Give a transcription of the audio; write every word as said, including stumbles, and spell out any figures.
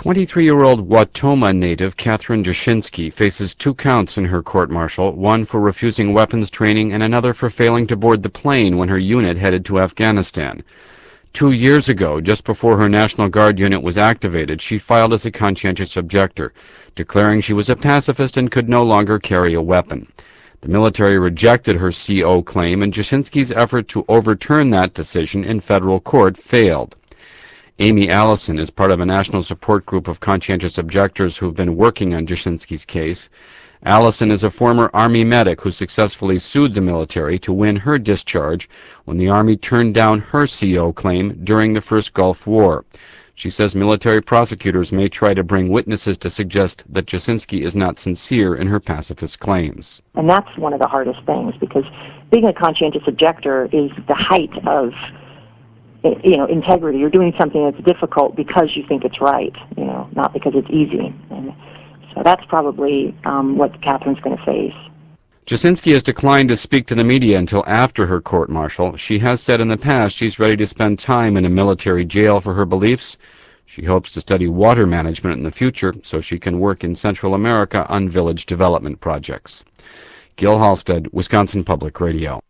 twenty-three-year-old Wautoma native Kathryn Jashinsky faces two counts in her court-martial, one for refusing weapons training and another for failing to board the plane when her unit headed to Afghanistan. Two years ago, just before her National Guard unit was activated, she filed as a conscientious objector, declaring she was a pacifist and could no longer carry a weapon. The military rejected her C O claim, and Jashinsky's effort to overturn that decision in federal court failed. Amy Allison is part of a national support group of conscientious objectors who have been working on Jashinsky's case. Allison is a former Army medic who successfully sued the military to win her discharge when the Army turned down her C O claim during the first Gulf War. She says military prosecutors may try to bring witnesses to suggest that Jashinsky is not sincere in her pacifist claims. And that's one of the hardest things, because being a conscientious objector is the height of you know, integrity. You're doing something that's difficult because you think it's right, you know, not because it's easy. And so that's probably um, what Kathryn's going to face. Jashinsky has declined to speak to the media until after her court-martial. She has said in the past she's ready to spend time in a military jail for her beliefs. She hopes to study water management in the future so she can work in Central America on village development projects. Gil Halstead, Wisconsin Public Radio.